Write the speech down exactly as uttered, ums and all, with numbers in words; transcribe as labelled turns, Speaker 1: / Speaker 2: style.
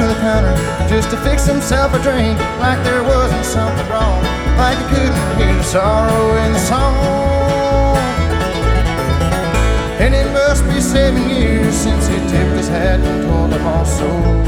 Speaker 1: the counter just to fix himself a drink, like there wasn't something wrong, like he couldn't hear the sorrow in the song. And it must be seven years since he tipped his hat and told them all so.